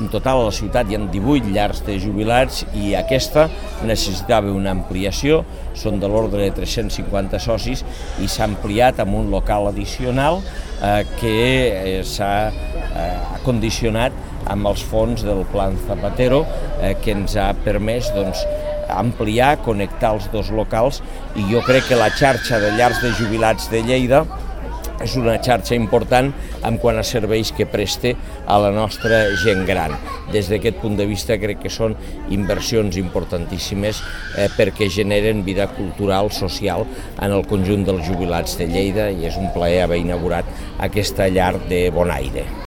En total a la ciutat hi ha 18 llars de jubilats i aquesta necessitava una ampliació, són de l'ordre de 350 socis i s'ha ampliat amb un local addicional que s'ha acondicionat amb els fons del Plan Zapatero que ens ha permès ampliar, connectar els dos locals i jo crec que la xarxa de llars de jubilats de Lleida és una xarxa important en quant a serveis que preste a la nostra gent gran. Des d'aquest punt de vista crec que són inversions importantíssimes perquè generen vida cultural, social en el conjunt dels jubilats de Lleida i és un plaer haver inaugurat aquesta llar de Bonaire.